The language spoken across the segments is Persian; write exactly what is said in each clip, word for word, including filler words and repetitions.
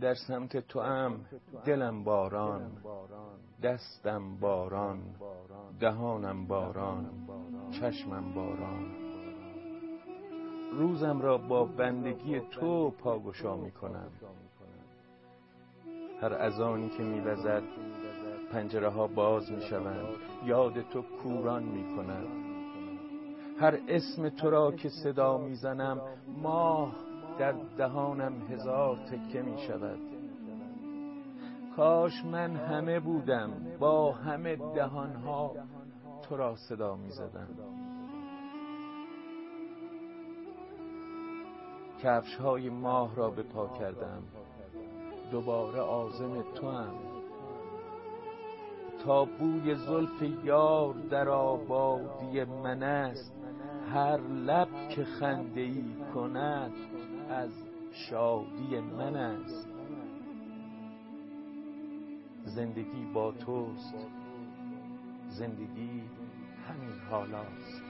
در سمت تو ام دلم باران، دستم باران، دهانم باران، چشمم باران. روزم را با بندگی تو پاگشا می کنم. هر اذانی که می وزد پنجره ها باز می شوند، یاد تو کوران می کنم. هر اسم تو را که صدا می زنم ماه در دهانم هزار تکه می شود. کاش من همه بودم با همه دهانها تو را صدا می زدم. کفش های ماه را به پا کردم، دوباره عازم تو ام. تا بوی زلف یار در آبادی من است، هر لب که خنده ای کند از شادی من است. زندگی با توست، زندگی همین حالاست.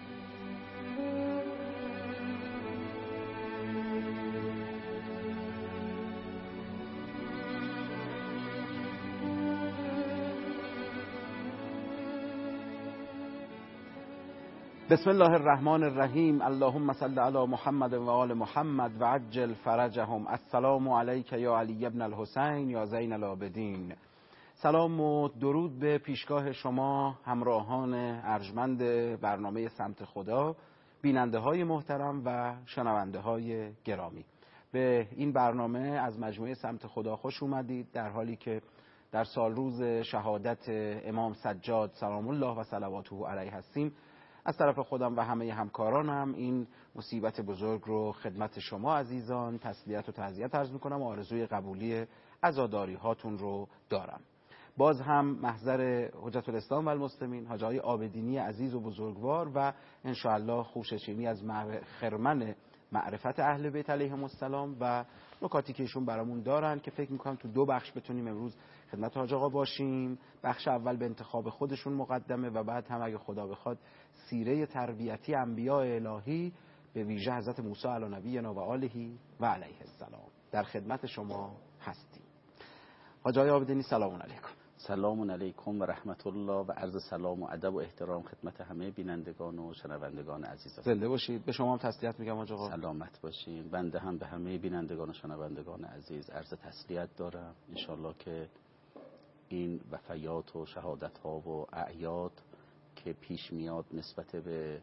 بسم الله الرحمن الرحیم. اللهم صل علی محمد و آل محمد و عجل فرجهم. السلام علیک یا علی ابن الحسین یا زین العابدین. سلام و درود به پیشگاه شما همراهان ارجمند برنامه سمت خدا، بیننده های محترم و شنونده های گرامی. به این برنامه از مجموعه سمت خدا خوش اومدید، در حالی که در سال روز شهادت امام سجاد سلام الله و صلواته علیه هستیم. از طرف خودم و همه همکارانم این مصیبت بزرگ رو خدمت شما عزیزان تسلیت و تعزیت عرض میکنم و آرزوی قبولی عزاداری هاتون رو دارم. باز هم محضر حجت الاسلام و المسلمین حاج آقای عابدینی عزیز و بزرگوار و انشاءالله خوششینی از خرمن معرفت اهل بیت علیهم السلام و نکاتی که ایشون برامون دارن که فکر میکنم تو دو بخش بتونیم امروز خدمت حاج آقا باشیم. بخش اول به انتخاب خودشون مقدمه و بعد هم اگه خدا بخواد سیره تربیتی انبیاء الهی به ویژه حضرت موسی علی نبینا و آله و علیه السلام در خدمت شما هستیم. حاج آقای عابدینی سلام علیکم. سلام علیکم و رحمت الله و عرض سلام و ادب و احترام خدمت همه بینندگان و شنوندگان عزیزم. زنده باشید. به شما هم تسلیت میگم حاج آقا. سلامت باشین. بنده هم به همه بینندگان و شنوندگان عزیز عرض تسلیت دارم. انشالله که این وفیات و شهادت ها و اعیاد که پیش میاد نسبت به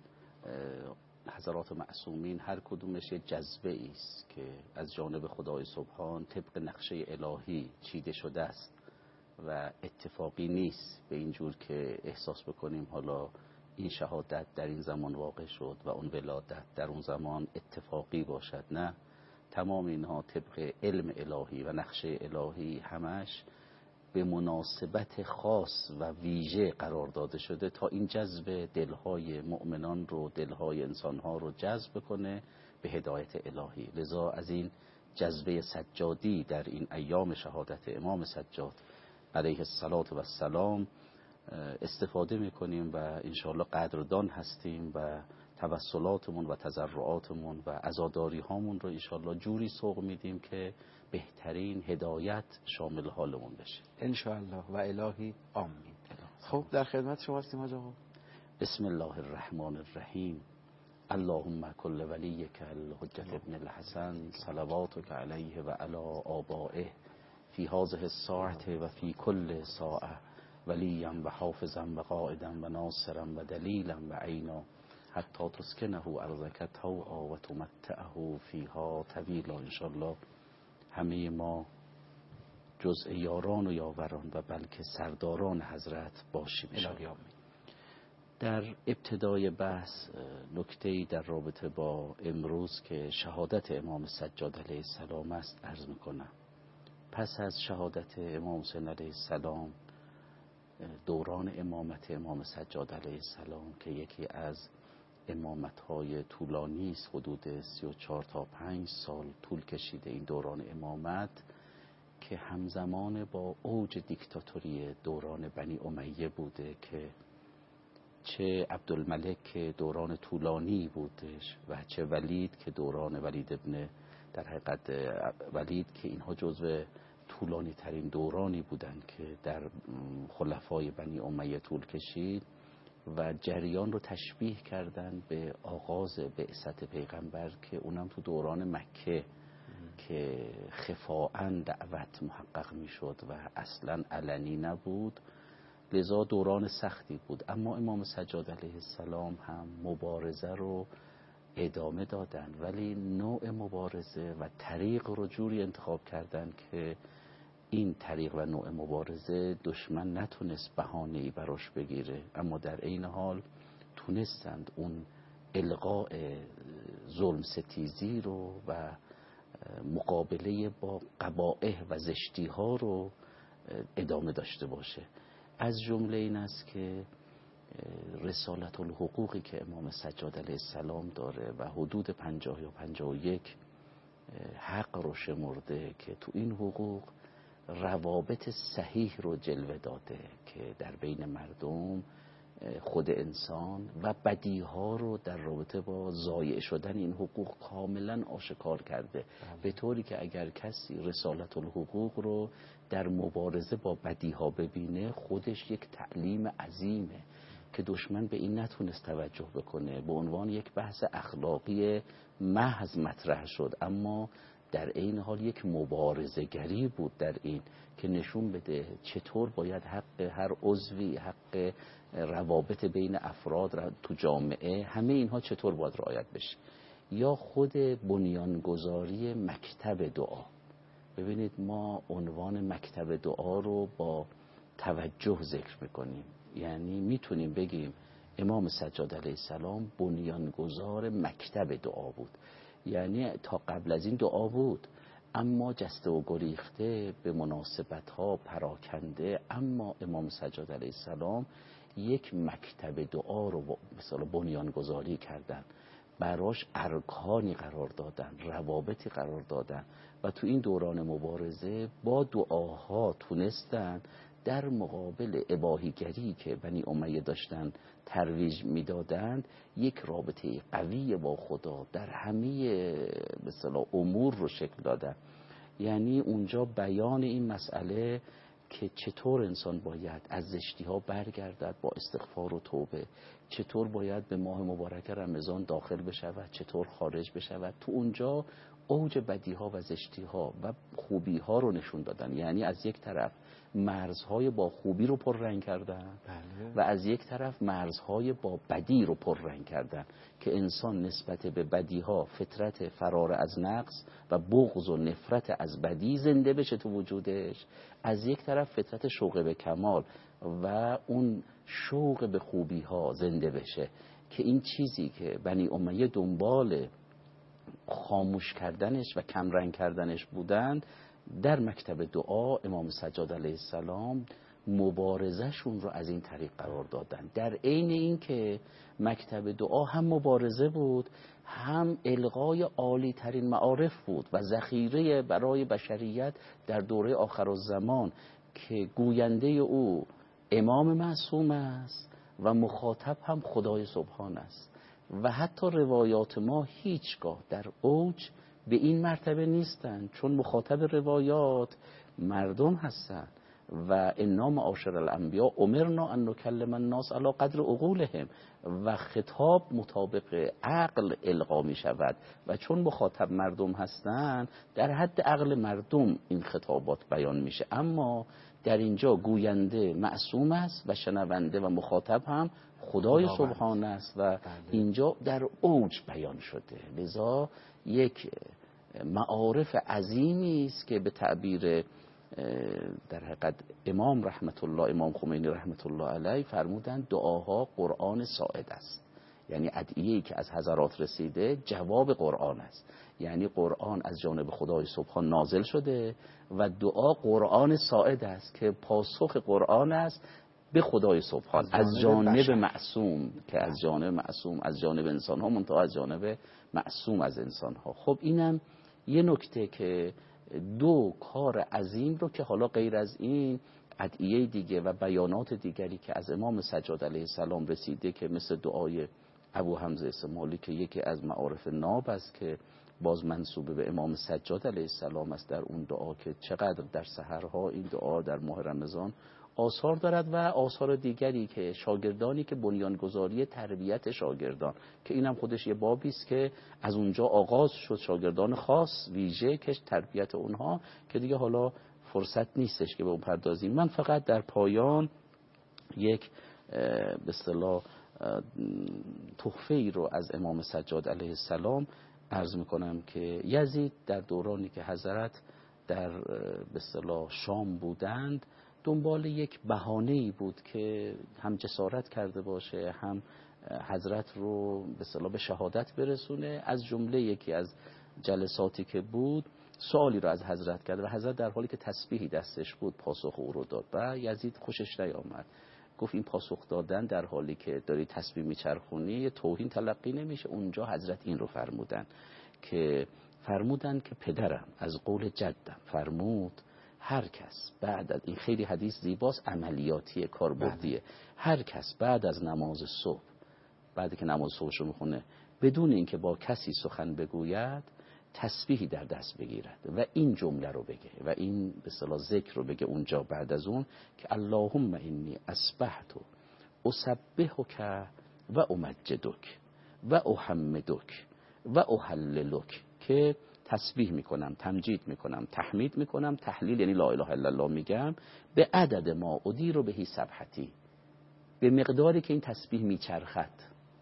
حضرات معصومین هر کدومش یه جذبه ایست که از جانب خدای سبحان طبق نقشه الهی چیده شده است و اتفاقی نیست به اینجور که احساس بکنیم حالا این شهادت در این زمان واقع شد و اون ولادت در اون زمان اتفاقی باشد. نه، تمام اینها طبق علم الهی و نقشه الهی همش به مناسبت خاص و ویژه قرار داده شده تا این جذب دلهای مؤمنان رو، دلهای انسانها رو جذب کنه به هدایت الهی. لذا از این جذبه سجادی در این ایام شهادت امام سجاد علیه السلام استفاده میکنیم و انشاءالله قدردان هستیم و توسلاتمون و تضرعاتمون و عزاداری هامون رو انشاءالله جوری سوق میدیم که بهترین هدایت شامل حالمون بشه انشاءالله و الهی آمین. خب در خدمت شما هستیم حاج آقا. بسم الله الرحمن الرحیم. اللهم کل ولیک الحجة ابن الحسن صلواتک علیه و علی آبائه فی هذه الساعة و فی کل ساعة ولیا و حافظا و قائدا و ناصرا و دلیلا و عینا حتی تسکنه ارضک طوعا و تمتعه فیها طویلا. انشاءالله همه ما جزء یاران و یاوران و بلکه سرداران حضرت باشیم انشاءالله. در ابتدای بحث نکته‌ای در رابطه با امروز که شهادت امام سجاد علیه السلام است عرض میکنم. پس از شهادت امام حسین علیه السلام دوران امامت امام سجاد علیه السلام که یکی از امامت‌های طولانی است، حدود سی و چهار تا پنج سال طول کشیده این دوران امامت که همزمان با اوج دیکتاتوری دوران بنی امیه بوده که چه عبدالملک که دوران طولانی بودش و چه ولید که دوران ولید ابن در حقیقت ولید که اینها جزو طولانی ترین دورانی بودند که در خلفای بنی امیه طول کشید و جریان رو تشبیه کردن به آغاز بعثت پیغمبر که اونم تو دوران مکه که خفاءً دعوت محقق میشد و اصلا علنی نبود، لذا دوران سختی بود. اما امام سجاد علیه السلام هم مبارزه رو ادامه دادن، ولی نوع مبارزه و طریق رو جوری انتخاب کردن که این طریق و نوع مبارزه دشمن نتونست بهانه‌ای براش بگیره، اما در عین حال تونستند اون القاء ظلم ستیزی رو و مقابله با قبائح و زشتی ها رو ادامه داشته باشه. از جمله این است که رسالت الحقوقی که امام سجاد علیه السلام داره و حدود پنجاه یا پنجاه و یک حق رو شمرده که تو این حقوق روابط صحیح رو جلوه داده که در بین مردم، خود انسان و بدیها رو در رابطه با ضایع شدن این حقوق کاملا آشکار کرده، به طوری که اگر کسی رسالت الحقوق رو در مبارزه با بدیها ببینه خودش یک تعلیم عظیمه که دشمن به این نتونست توجه بکنه. به عنوان یک بحث اخلاقی محض مطرح شد، اما در این حال یک مبارزه گری بود در این که نشون بده چطور باید حق هر عضوی، حق روابط بین افراد تو جامعه، همه اینها چطور باید رعایت بشه. یا خود بنیانگذاری مکتب دعا. ببینید ما عنوان مکتب دعا رو با توجه ذکر میکنیم، یعنی میتونیم بگیم امام سجاد علیه السلام بنیانگذار مکتب دعا بود. یعنی تا قبل از این دعا بود اما جسته و گریخته به مناسبت ها پراکنده، اما امام سجاد علیه السلام یک مکتب دعا رو مثلا بنیانگذاری کردن، براش ارکانی قرار دادن، روابطی قرار دادن و تو این دوران مبارزه با دعاها تونستن در مقابل اباحیگری که بنی امیه داشتن ترویج میدادند یک رابطه قوی با خدا در همه مثلا امور رو شکل دادن. یعنی اونجا بیان این مسئله که چطور انسان باید از زشتی ها برگردد با استغفار و توبه، چطور باید به ماه مبارک رمضان داخل بشود، چطور خارج بشود، تو اونجا اوج بدی ها و زشتی ها و خوبی ها رو نشون دادن. یعنی از یک طرف مرزهای با خوبی رو پر رنگ کردن بله. و از یک طرف مرزهای با بدی رو پر رنگ کردن که انسان نسبت به بدی ها فطرت فرار از نقص و بغض و نفرت از بدی زنده بشه تو وجودش، از یک طرف فطرت شوق به کمال و اون شوق به خوبی ها زنده بشه که این چیزی که بنی امیه دنبال خاموش کردنش و کمرنگ کردنش بودند، در مکتب دعا امام سجاد علیه السلام مبارزهشون رو از این طریق قرار دادن. در عین این که مکتب دعا هم مبارزه بود، هم الغای عالی ترین معارف بود و ذخیره برای بشریت در دوره آخرالزمان که گوینده او امام معصوم است و مخاطب هم خدای سبحان است. و حتی روایات ما هیچگاه در اوج به این مرتبه نیستن، چون مخاطب روایات مردم هستن و انا معاشر الانبیاء امرنا ان نکلم الناس علی قدر عقولهم و خطاب مطابق عقل القا می شود و چون مخاطب مردم هستن در حد عقل مردم این خطابات بیان میشه. اما در اینجا گوینده معصوم است و شنونده و مخاطب هم خدای سبحان است و اینجا در اوج بیان شده. لذا یک معارف عظیمی است که به تعبیر در حقیقت امام رحمت الله امام خمینی رحمت الله علیه فرمودند دعاها قرآن ساعد است. یعنی ادعیه‌ای که از حضرات رسیده جواب قرآن است، یعنی قرآن از جانب خدای سبحان نازل شده و دعا قرآن ساعد است که پاسخ قرآن است به خدای سبحان از جانب, از جانب معصوم که از جانب معصوم از جانب انسان ها منتها از جانب معصوم از انسان ها. خب اینم یه نکته که دو کار عظیم رو که حالا غیر از این ادعیه دیگه و بیانات دیگری که از امام سجاد علیه السلام رسیده که مثل دعای ابو حمزه اسماعیلی که یکی از معارف ناب است که باز منسوب به امام سجاد علیه السلام است در اون دعا که چقدر در سحرها این دعا در ماه رمضان آثار دارد و آثار دیگری که شاگردانی که بنیانگذاری تربیت شاگردان که اینم خودش یه بابی است که از اونجا آغاز شد، شاگردان خاص ویژه که تربیت اونها که دیگه حالا فرصت نیستش که به اون پردازیم. من فقط در پایان یک به اصطلاح تحفه ای رو از امام سجاد علیه السلام عرض میکنم که یزید در دورانی که حضرت در به اصطلاح شام بودند دنبال یک بهانه‌ای بود که هم جسارت کرده باشه هم حضرت رو به اصطلاح به شهادت برسونه. از جمله یکی از جلساتی که بود سوالی رو از حضرت کرد و حضرت در حالی که تسبیحی دستش بود پاسخ او رو داد و یزید خوشش نیامد، گفت این پاسخ دادن در حالی که داری تسبیح میچرخونی توهین تلقی نمیشه. اونجا حضرت این رو فرمودن که فرمودن که پدرم از قول جدم فرمود هر کس بعد از این، خیلی حدیث زیباست، عملیاتیه، کاربردیه، هر کس بعد از نماز صبح، بعد که نماز صبحشو میخونه بدون اینکه با کسی سخن بگوید تسبیحی در دست بگیرد و این جمله رو بگه و این به اصطلاح ذکر رو بگه اونجا بعد از اون که اللهم انی اصبحت اسبحک و امجدک و احمدک و اهللک، که تسبیح میکنم، تمجید میکنم، تحمید میکنم، تحلیل یعنی لا اله الا الله میگم، به عدد ما ادیر بهی سبحتی، به مقداری که این تسبیح میچرخد.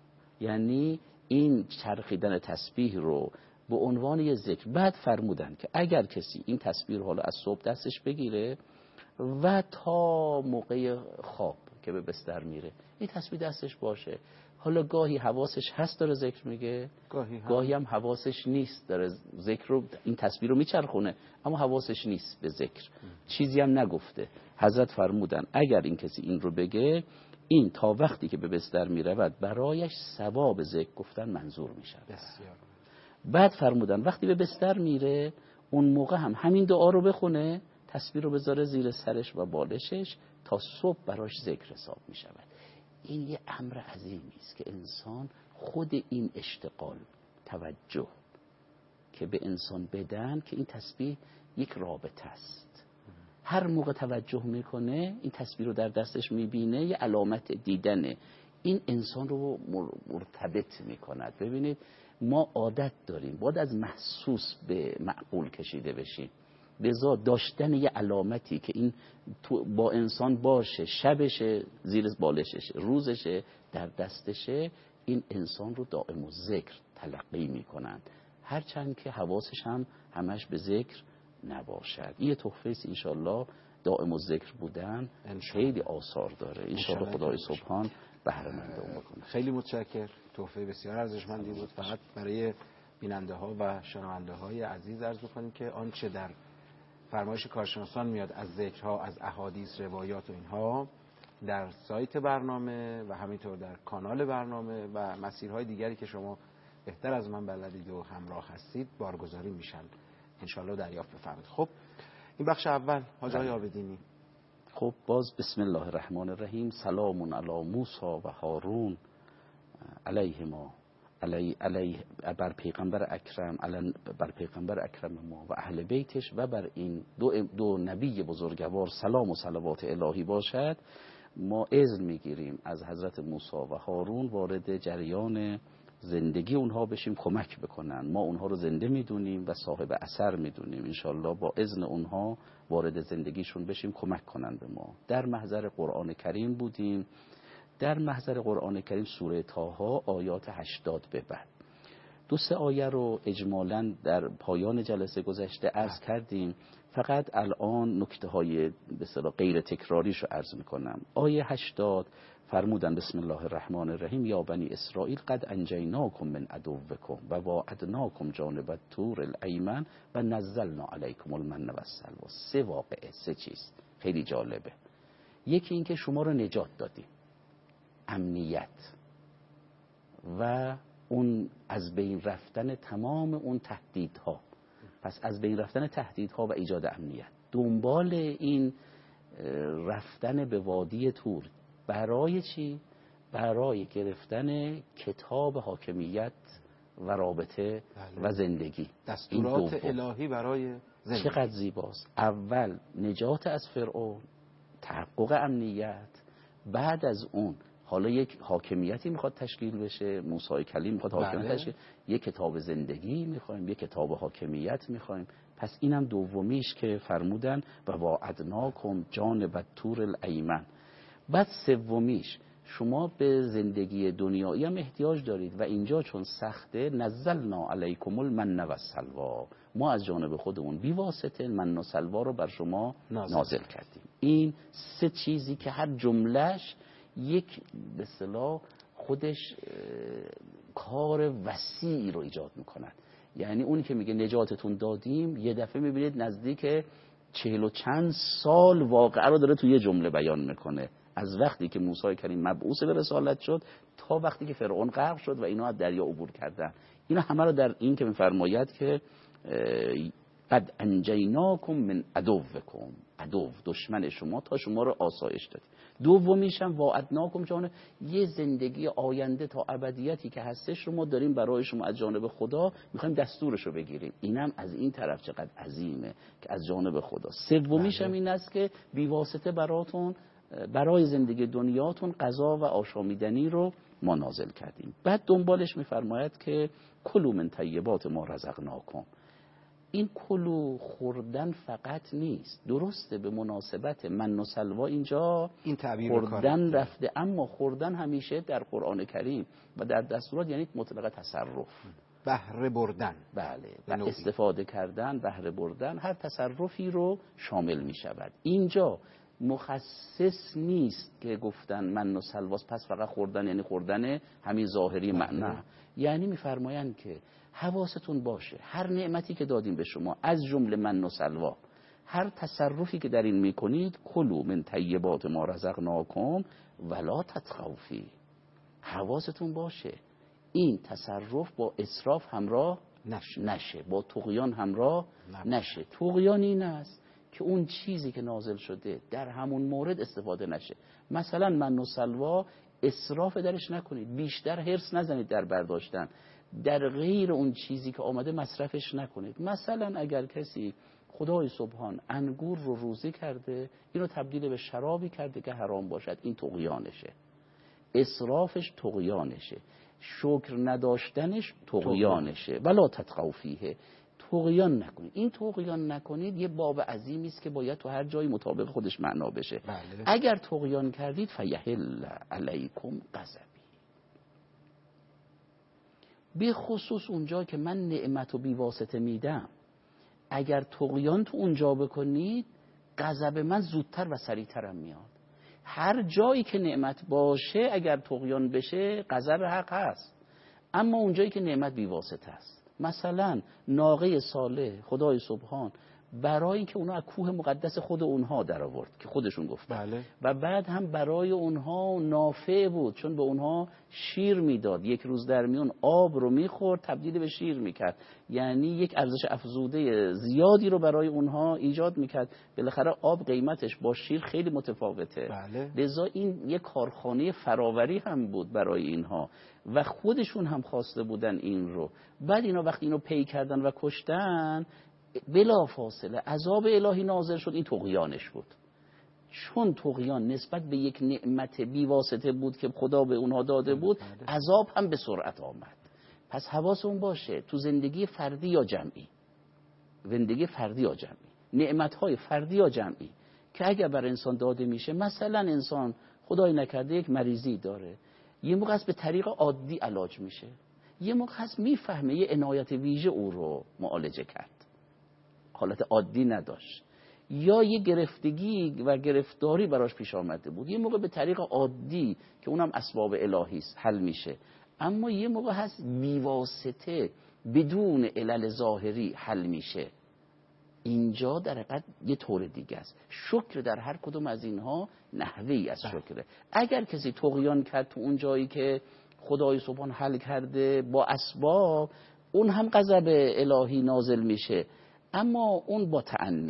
یعنی این چرخیدن تسبیح رو به عنوان یه ذکر. بعد فرمودن که اگر کسی این تسبیح رو حالا از صبح دستش بگیره و تا موقع خواب که به بستر میره این تسبیح دستش باشه، حالا گاهی حواسش هست داره ذکر میگه، گاهی هم, گاهی هم حواسش نیست داره ذکر رو، این تسبیح رو میچرخونه اما حواسش نیست به ذکر، چیزی هم نگفته. حضرت فرمودن اگر این کسی این رو بگه این تا وقتی که به بستر میرود برایش ثواب ذکر گفتن منظور میشه. بسیار. بعد فرمودن وقتی به بستر میره اون موقع هم همین دعا رو بخونه، تسبیح رو بذاره زیر سرش و بالشش تا صبح براش ذکر حساب میشود. این یه امر عظیمی است که انسان خود این اشتغال توجه که به انسان بدن که این تسبیح یک رابطه است، هر موقع توجه میکنه این تسبیح رو در دستش میبینه یه علامت دیدنه، این انسان رو مرتبط میکند. ببینید ما عادت داریم باید از محسوس به معقول کشیده بشیم، لذا داشتن یه علامتی که این با انسان باشه، شبشه زیر بالششه، روزشه در دستشه، این انسان رو دائم و ذکر تلقی میکنند، هرچند که حواسش هم همش به ذکر نباشد. این تحفه است انشالله، دائم و ذکر بودن خیلی آثار داره، انشالله خدای سبحان بهره مند اون بکنه. خیلی متشکر، تحفه بسیار ارزشمندی بود. فقط برای بیننده ها و شنونده های عزیز عرض بکنیم که آنچه در فرمایش کارشناسان میاد از ذکرها، از احادیث، روایات و اینها در سایت برنامه و همینطور در کانال برنامه و مسیرهای دیگری که شما بهتر از من بلدید و همراه هستید بارگذاری میشن، انشالله دریافت بفرمایید. خب این بخش اول حاج آقای عابدینی. خب باز بسم الله الرحمن الرحیم. سلام علی موسی و هارون علیهما علی علی بر پیغمبر اکرم علی بر پیغمبر اکرم ما و اهل بیتش و بر این دو, دو نبی بزرگوار سلام و صلوات الهی باشد. ما اذن میگیریم از حضرت موسی و هارون وارد جریان زندگی اونها بشیم، کمک بکنن. ما اونها رو زنده میدونیم و صاحب اثر میدونیم، انشالله با اذن اونها وارد زندگیشون بشیم، کمک کنن به ما. در محضر قرآن کریم بودیم، در محضر قرآن کریم سوره طه آیات هشتاد به بعد. دو سه آیه رو اجمالاً در پایان جلسه گذشته عرض کردیم، فقط الان نکته های به اصطلاح غیر تکراریش رو عرض میکنم. آیه هشتاد فرمودن بسم الله الرحمن الرحیم یا بنی اسرائیل قد انجیناکم من عدوکم و واعدناکم جانب الطور الایمن و نزلنا علیکم المن و السلوی. سه واقعه، سه چیز خیلی جالبه. یکی این که شما رو نجات دادیم، امنیت و اون از بین رفتن تمام اون تهدیدها. پس از بین رفتن تهدیدها و ایجاد امنیت، دنبال این رفتن به وادی طور برای چی؟ برای گرفتن کتاب حاکمیت و رابطه بله. و زندگی. دستورات الهی برای زندگی چقدر زیباست. اول نجات از فرعون، تحقق امنیت، بعد از اون حالا یک حاکمیتی میخواد تشکیل بشه، موسی کلیم میخواد حاکمیت بله. تشکیل، یک کتاب زندگی میخوایم، یک کتاب حاکمیت میخوایم. پس اینم دومیش که فرمودن و واعدناکم جانب الطور الایمن. بعد سومیش شما به زندگی دنیایی هم احتیاج دارید و اینجا چون سخته نزلنا علیکم المن و السلوا، ما از جانب خودمون بی واسطه من و سلوا رو بر شما نازل, نازل کردیم. این سه چیزی که هر جملهش یک به اصطلاح خودش کار وسیعی رو ایجاد میکنن. یعنی اونی که میگه نجاتتون دادیم، یه دفعه میبینید نزدیک چهل و چند سال واقعه رو داره توی یه جمله بیان میکنه، از وقتی که موسی کلیم مبعوث به رسالت شد تا وقتی که فرعون غرق شد و اینا از دریا عبور کردن. اینا همه رو در این که میفرماید که قد انجیناکم من عدوکم، عدو دشمن شما تا شما رو آسایش داد. دومیش هم واعدناکم جان، یه زندگی آینده تا ابدیتی که هستش رو ما داریم برای شما از جانب خدا میخوایم دستورش رو بگیریم. اینم از این طرف چقدر عظیمه که از جانب خدا. سومیش هم این است که بی واسطه براتون برای زندگی دنیاتون غذا و آشامیدنی رو ما نازل کردیم. بعد دنبالش میفرماید که کلوا من طیبات ما رزقناکم. این کلو خوردن فقط نیست، درسته به مناسبت من و سلوا اینجا این تعبیر خوردن رفته، اما خوردن همیشه در قرآن کریم و در دستورات یعنی مطلق تصرف، بهره بردن. بله، و استفاده کردن، بهره بردن، هر تصرفی رو شامل می شود. اینجا مخصص نیست که گفتن من و سلواس پس فقط خوردن یعنی خوردن همین ظاهری معنی، یعنی میفرمایند که حواستون باشه هر نعمتی که دادیم به شما از جمله من و سلوا، هر تصرفی که در این میکنید کلوا من طیبات ما رزقناکم ولا تطغوا فیه، حواستون باشه این تصرف با اسراف همراه نشه, نشه. با طغیان همراه نشه, نشه. طغیان این است که اون چیزی که نازل شده در همون مورد استفاده نشه. مثلا من و سلوا اسراف درش نکنید، بیشتر حرص نزنید در برداشتن، در غیر اون چیزی که آمده مصرفش نکنید. مثلا اگر کسی خدای سبحان انگور رو روزی کرده، اینو تبدیل به شرابی کرده که حرام باشد، این طغیانشه، اسرافش طغیانشه، شکر نداشتنش طغیانشه. ولا تطغوا فیه، طغیان نکنید. این طغیان نکنید یه باب عظیمی است که باید تو هر جایی مطابق خودش معنا بشه. بله. اگر طغیان کردید فیحل علیکم غضبی، به خصوص اونجا که من نعمت و بیواسطه میدم، اگر طغیان تو اونجا بکنید غضب من زودتر و سریعترم میاد. هر جایی که نعمت باشه اگر طغیان بشه غضب حق هست، اما اونجایی که نعمت بیواسطه است، مثلا ناقه صالح خدای سبحان برای اینکه اونها از کوه مقدس خود اونها در آورد که خودشون گفتن، بله. و بعد هم برای اونها نافع بود چون به اونها شیر میداد، یک روز در میون آب رو میخورد تبدیل به شیر میکرد، یعنی یک ارزش افزوده زیادی رو برای اونها ایجاد میکرد. بالاخره آب قیمتش با شیر خیلی متفاوته، بله. لذا این یک کارخانه فراوری هم بود برای اینها و خودشون هم خواسته بودن این رو. بعد اینا وقتی اینو پی کردن و کشتن بلا فاصله عذاب الهی نازل شد. این طغیانش بود، چون طغیان نسبت به یک نعمت بی واسطه بود که خدا به اونها داده بود، عذاب هم به سرعت آمد. پس حواسمون باشه تو زندگی فردی یا جمعی، زندگی فردی یا جمعی، نعمت‌های فردی یا جمعی که اگر بر انسان داده میشه، مثلا انسان خدای نکرده یک مریضی داره، یه موقع از به طریق عادی علاج میشه، یه موقع هست میفهمه یه عنایت ویژه او رو معالجه کرد، حالت عادی نداشت، یا یه گرفتگی و گرفتاری براش پیش آمده بود، یه موقع به طریق عادی که اونم اسباب الهی است حل میشه، اما یه موقع هست بیواسطه بدون علل ظاهری حل میشه. اینجا در حقیقت یه طور دیگه است. شکر در هر کدوم از اینها نحوهی از شکره. اگر کسی طغیان کرد تو اون جایی که خدای سبحان حل کرده با اسباب، اون هم غضب الهی نازل میشه، اما اون با تأنی.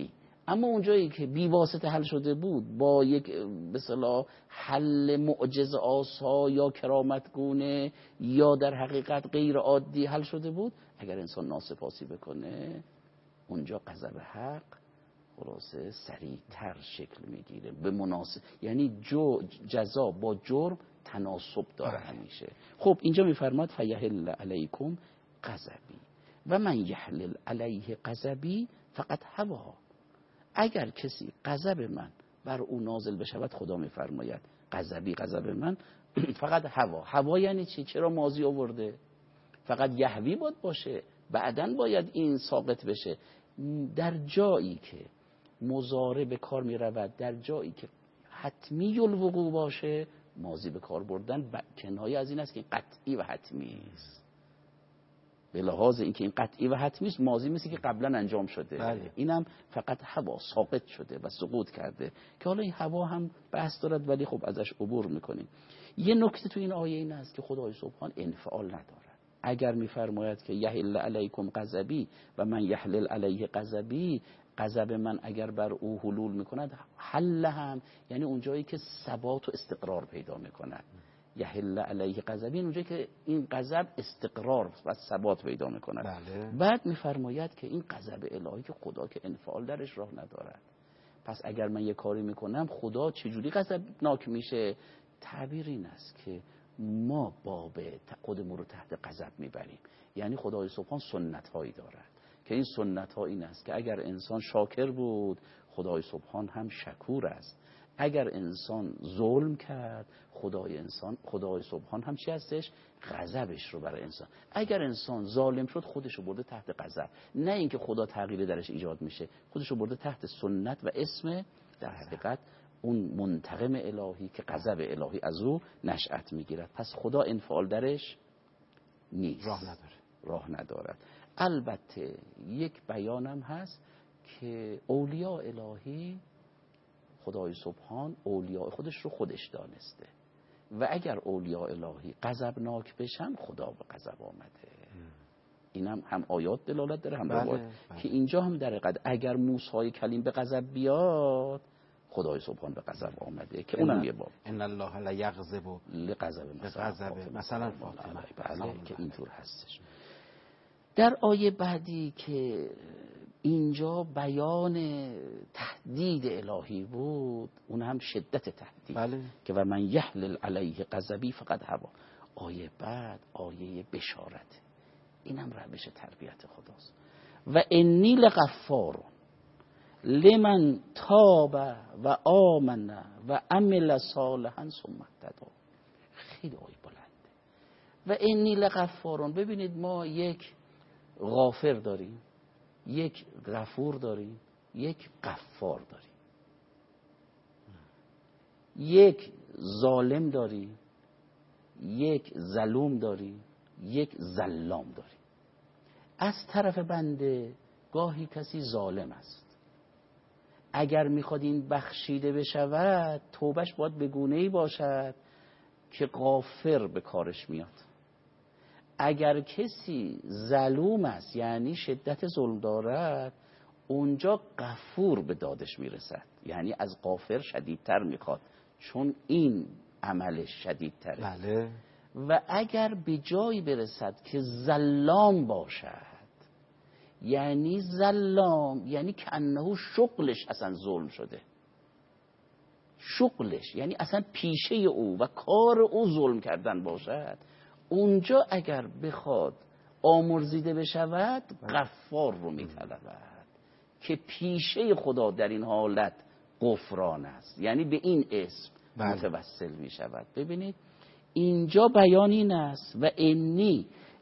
اما اونجایی که بی واسطه حل شده بود با یک به اصطلاح حل معجزه آسا یا کرامتگونه یا در حقیقت غیر عادی حل شده بود، اگر انسان ناسپاسی بکنه اونجا غضب حق خلاصه سریعتر شکل میگیره به مناسب، یعنی جو جزا با جرم تناسب داره همیشه. خب اینجا میفرماد فیحل علیکم غضبی و من یحلل علیه غضبی فقط هوا. اگر کسی غضب من بر او نازل بشود، خدا میفرماید غضبی غضب من فقط هوا. هوا یعنی چی؟ چرا ماضی آورده؟ فقط یهوی باید باشه، بعدن باید این ساقط بشه. در جایی که مضارع به کار می رود، در جایی که حتمی الوقوع باشه، ماضی به کار بردن کنایه از این است که قطعی و حتمی است. به لحاظ اینکه این قطعی و حتمی است، ماضی مثل که قبلا انجام شده. بله. اینم فقط هوا ساقط شده و سقوط کرده که حالا این هوا هم بحث دارد ولی خب ازش عبور میکنیم. یه نکته تو این آیه این است که خدای سبحان انفعال ندارد. اگر میفرماید که یحل علیکم غضبی و من یحلل علیه غضبی، غضب من اگر بر او حلول میکند، حل هم یعنی اونجایی که ثبات و استقرار پیدا میکند. یحل علیه غضبی اونجایی که این غضب استقرار و ثبات پیدا میکند. بله. بعد میفرماید که این غضب الهی که خدا که انفعال درش راه ندارد، پس اگر من یه کاری میکنم خدا چجوری غضبناک میشه؟ تعبیر این است که ما باب خودمون رو تحت غضب میبریم. یعنی خدای سبحان سنت هایی دارد که این سنت ها این است که اگر انسان شاکر بود، خدای سبحان هم شکور است. اگر انسان ظلم کرد، خدای انسان خدای سبحان هم چی هستش؟ غضبش رو برای انسان. اگر انسان ظالم شد، خودش رو برده تحت غضب، نه اینکه خدا تغییر درش ایجاد میشه، خودش رو برده تحت سنت و اسم در حقیقت اون منتقم الهی که غضب الهی از او نشأت میگیرد. پس خدا انفعال درش نیست، راه نداره راه ندارد. البته یک بیانم هست که اولیاء الهی خدای سبحان اولیاء خودش رو خودش دانسته و اگر اولیاء الهی غضبناک بشن، خدا به غضب آمده. اینم هم آیات دلالت داره هم روایت، بله. که اینجا هم در حقیقت اگر موسی کلیم به غضب بیاد، خدای سبحان به غضب آمده، که اونم یه باب ان الله لا یغضب لغضب لغضب مثلا فاطمه، بله که اینطور هستش. در آیه بعدی که اینجا بیان تهدید الهی بود، اون هم شدت تهدید، بله. که و من یحلل علیه غضبی فقط هوا. آیه بعد آیه بشارت، اینم روش تربیت خداست. و انی لغفار لمن تاب و آمن و عمل صالحا ثم اهتدی. خیلی آیه بلنده. و انی لغفارون. ببینید ما یک غافر داریم، یک غفور داریم، یک غفار داریم، یک ظالم داریم، یک ظلوم داریم، یک ظلام داریم. از طرف بنده گاهی کسی ظالم است، اگر میخواد این بخشیده بشود، توبش باید به گونه‌ای باشد که غافر به کارش میاد. اگر کسی ظلوم است یعنی شدت ظلم دارد، اونجا غفور به دادش میرسد، یعنی از غافر شدیدتر میخواد چون این عملش شدیدتره. بله. و اگر به جایی برسد که ظلام باشد، یعنی ظلام یعنی که انه شغلش اصلا ظلم شده، شغلش یعنی اصلا پیشه او و کار او ظلم کردن باشد، اونجا اگر بخواد آمرزیده بشود، غفار رو میطلبد که پیشه خدا در این حالت غفران است، یعنی به این اسم بله. متوسل میشود. ببینید اینجا بیان این است و انی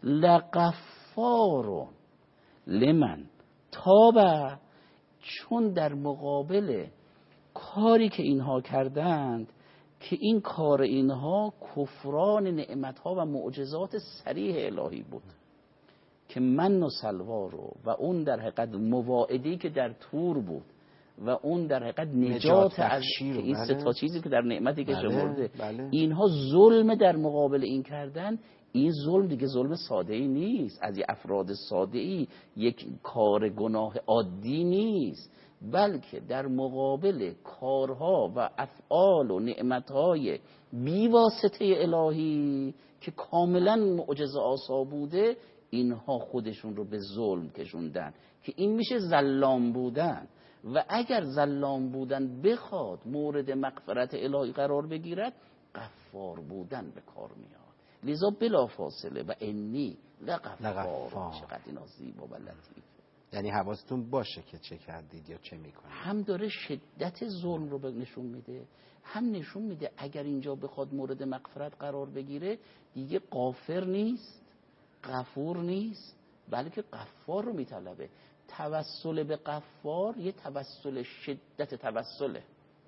لغفار لمن تاب، چون در مقابل کاری که اینها کردند که این کار اینها کفران نعمتها و معجزات صریح الهی بود، که من و سلوا رو و اون در حقیقت مواعدی که در تور بود و اون در حقیقت نجات از این بله. سه تا چیزی که در نعمتی که بله. شمرده، بله. اینها ظلم در مقابل این کردن. این ظلم دیگه ظلم ساده ای نیست، از یه افراد ساده ای یک کار گناه عادی نیست، بلکه در مقابل کارها و افعال و نعمتهای بیواسطه الهی که کاملا معجزه آسا بوده، اینها خودشون رو به ظلم کشوندن که این میشه ظلام بودن. و اگر ظلام بودن بخواد مورد مغفرت الهی قرار بگیرد، غفار بودن به کار میاد. لذا بلا فاصله و انی لغفار. چقدر اینا زیبا و لطیف. یعنی حواستون باشه که چه کردید یا چه میکنید. هم داره شدت ظلم رو نشون میده، هم نشون میده اگر اینجا بخواد مورد مغفرت قرار بگیره دیگه غافر نیست، غفور نیست، بلکه غفار رو میطلبه. توسل به غفار یه توسل شدت توسله،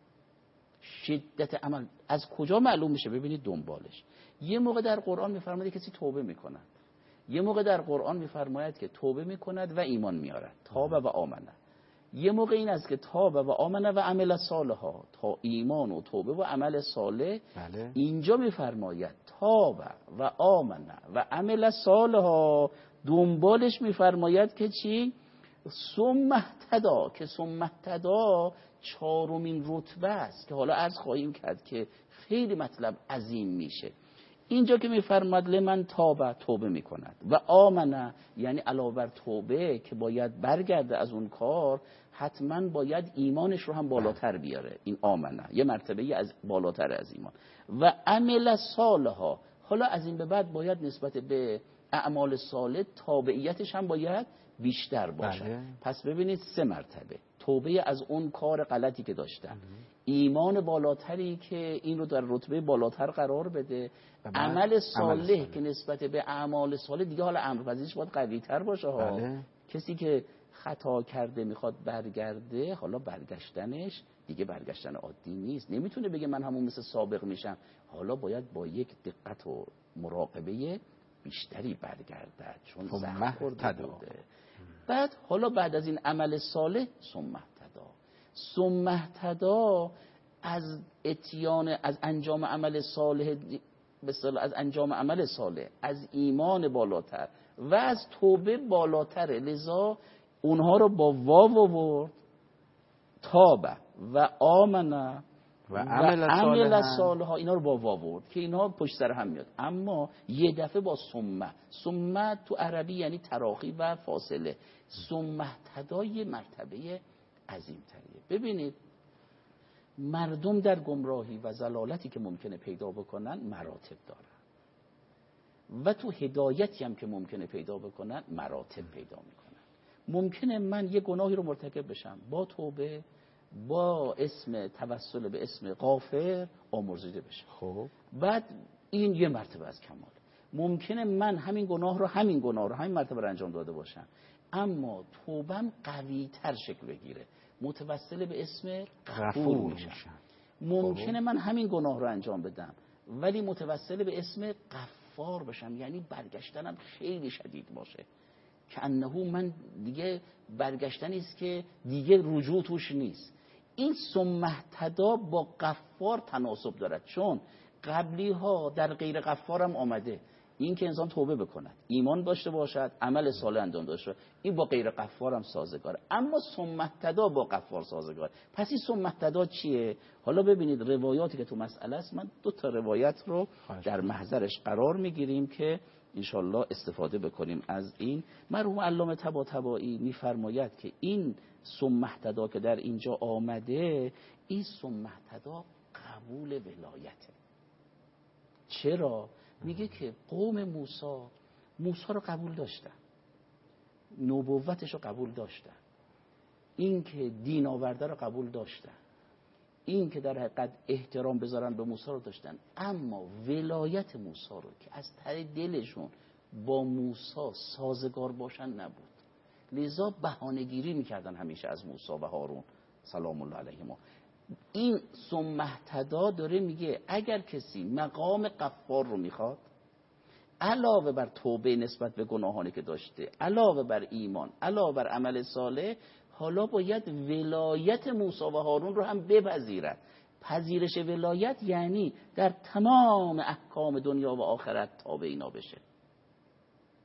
شدت عمل. از کجا معلوم میشه؟ ببینید دنبالش. یه موقع در قرآن میفرماید کسی توبه میکند، یه موقع در قرآن میفرماید که توبه میکند و ایمان میارد، تاب و آمنه. یه موقع این است که تاب و آمنه و عمل صالحا، تا ایمان و توبه و عمل صالح. بله. اینجا میفرماید تاب و آمنه و عمل صالحا، دنبالش میفرماید که چی؟ ثم اهتدی، که ثم اهتدی چهارمین رتبه است که حالا عرض خواهیم کرد که خیلی مطلب عظیم میشه. اینجا که میفرماد لمن تاب، توبه میکند، و آمنه یعنی علاوه بر توبه که باید برگرده از اون کار، حتما باید ایمانش رو هم بالاتر بیاره. این آمنه یه مرتبه از بالاتر از ایمان. و عمل صالحا، حالا از این به بعد باید نسبت به اعمال صالح تابعیتش هم باید بیشتر باشه. بله. پس ببینید سه مرتبه: توبه از اون کار غلطی که داشتن، ایمان بالاتری که این رو در رتبه بالاتر قرار بده، عمل صالح که نسبت به اعمال صالح دیگه حالا امر پذیرش باید قوی تر باشه ها. بله. کسی که خطا کرده میخواد برگرده، حالا برگشتنش دیگه برگشتن عادی نیست، نمیتونه بگه من همون مثل سابق میشم، حالا باید با یک دقت و مراقبه بیشتری برگردد، چون زخم خورده بوده. بعد حالا بعد از این عمل صالح ثم اهتدی، ثم اهتدی از اتیان، از انجام عمل صالح، به اصطلاح از انجام عمل صالح، از ایمان بالاتر و از توبه بالاتره. لذا اونها رو با واو آورد، تاب و آمنه و عمل صالحا، اینا رو با واو آورد که اینا پشت سر هم میاد، اما یه دفعه با ثم. ثم تو عربی یعنی تراخی و فاصله. ثم اهتدی مرتبه عظیم تریه. ببینید مردم در گمراهی و ضلالتی که ممکنه پیدا بکنن مراتب دارن، و تو هدایتی هم که ممکنه پیدا بکنن مراتب پیدا میکنن. ممکنه من یه گناهی رو مرتکب بشم، با توبه، با اسم توسل به اسم غافر آمرزیده بشم. خب بعد این یه مرتبه از کمال. ممکنه من همین گناه رو همین گناه رو همین مرتبه رو انجام داده باشم، اما توبم قوی تر شکل بگیره، متوسل به اسم غفور میشم. ممکنه من همین گناه رو انجام بدم ولی متوسل به اسم غفار بشم، یعنی برگشتنم خیلی شدید باشه، که انه من دیگه برگشتنی است که دیگه رجوع توش نیست. این ثم اهتدی با غفار تناسب دارد، چون قبلی ها در غیر غفار هم آمده. این که انسان توبه بکند، ایمان داشته باشد، عمل صالح انجام داشته باشد، این با غیر غفار هم سازگاره، اما ثم اهتدی با غفار سازگاره. پس این ثم اهتدی چیه؟ حالا ببینید روایاتی که تو مسئله است، من دو تا روایت رو در محضرش قرار میگیریم که انشالله استفاده بکنیم از این. مرحوم علامه طباطبایی میفرماید که این ثم اهتدی که در اینجا آمده، این ثم اهتدی قبول ولایته. چرا؟ میگه که قوم موسی موسی رو قبول داشتن، نبوتش رو قبول داشتن، این که دین آورده رو قبول داشتن، این که در حقیقت احترام بذارن به موسی رو داشتن، اما ولایت موسی رو که از ته دلشون با موسی سازگار باشن نبود. لذا بهانه‌گیری میکردن همیشه از موسی و هارون سلام الله علیهما. این ثم اهتدی داره میگه اگر کسی مقام غفار رو میخواد، علاوه بر توبه نسبت به گناهانی که داشته، علاوه بر ایمان، علاوه بر عمل صالح، حالا باید ولایت موسی و هارون رو هم بپذیرد. پذیرش ولایت یعنی در تمام احکام دنیا و آخرت تابع اینا بشه.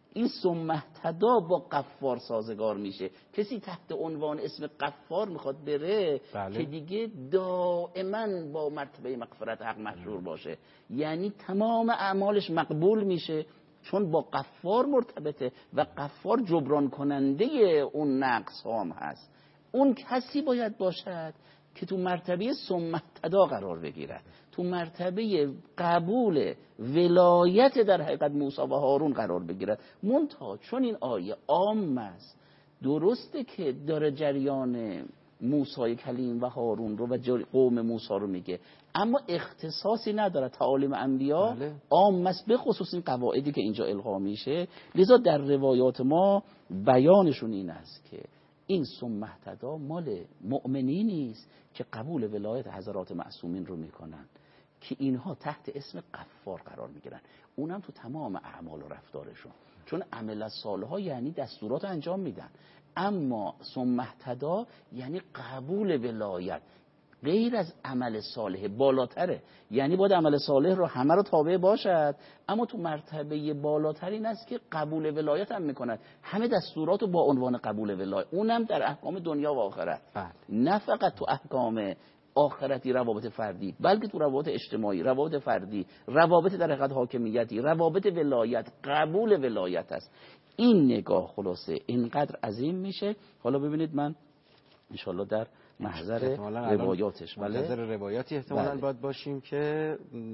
این ثم اهتدا با غفار سازگار میشه. کسی تحت عنوان اسم غفار میخواد بره بله. که دیگه دائما با مرتبه مغفرت حق محشور باشه، یعنی تمام اعمالش مقبول میشه چون با غفار مرتبطه و غفار جبران کننده اون نقص هم هست. اون کسی باید باشد که تو مرتبه ثم اهتدا قرار بگیرد، تو مرتبه قبول ولایت در حقیقت موسی و هارون قرار بگیرد. منتها چون این آیه عام است، درسته که داره جریان موسی کلیم و هارون رو و قوم موسی رو میگه، اما اختصاصی نداره. تعالیم انبیا بله. عام است، به خصوص این قواعدی که اینجا القا میشه. لذا در روایات ما بیانشون این است که این ثم اهتدا مال مؤمنی نیست که قبول ولایت حضرات معصومین رو میکنن، که اینها تحت اسم غفار قرار میگیرن، اونم تو تمام اعمال و رفتارشون، چون عمل صالحا یعنی دستورات انجام میدن. اما ثم اهتدا یعنی قبول ولایت، غیر از عمل صالح بالاتره، یعنی باید عمل صالح رو همه رو تابع باشد، اما تو مرتبه بالاتر این است که قبول ولایت هم میکند، همه دستورات رو با عنوان قبول ولایت، اونم در احکام دنیا و آخرت. بله. نه فقط تو احکام آخرتی روابط فردی، بلکه تو روابط اجتماعی، روابط فردی، روابط در حقیقت حاکمیتی، روابط ولایت، قبول ولایت است. این نگاه خلاصه اینقدر عظیم میشه. حالا ببینید من انشالله در محضر روایاتش، منتظر روایاتی احتمالاً بله. باید باشیم که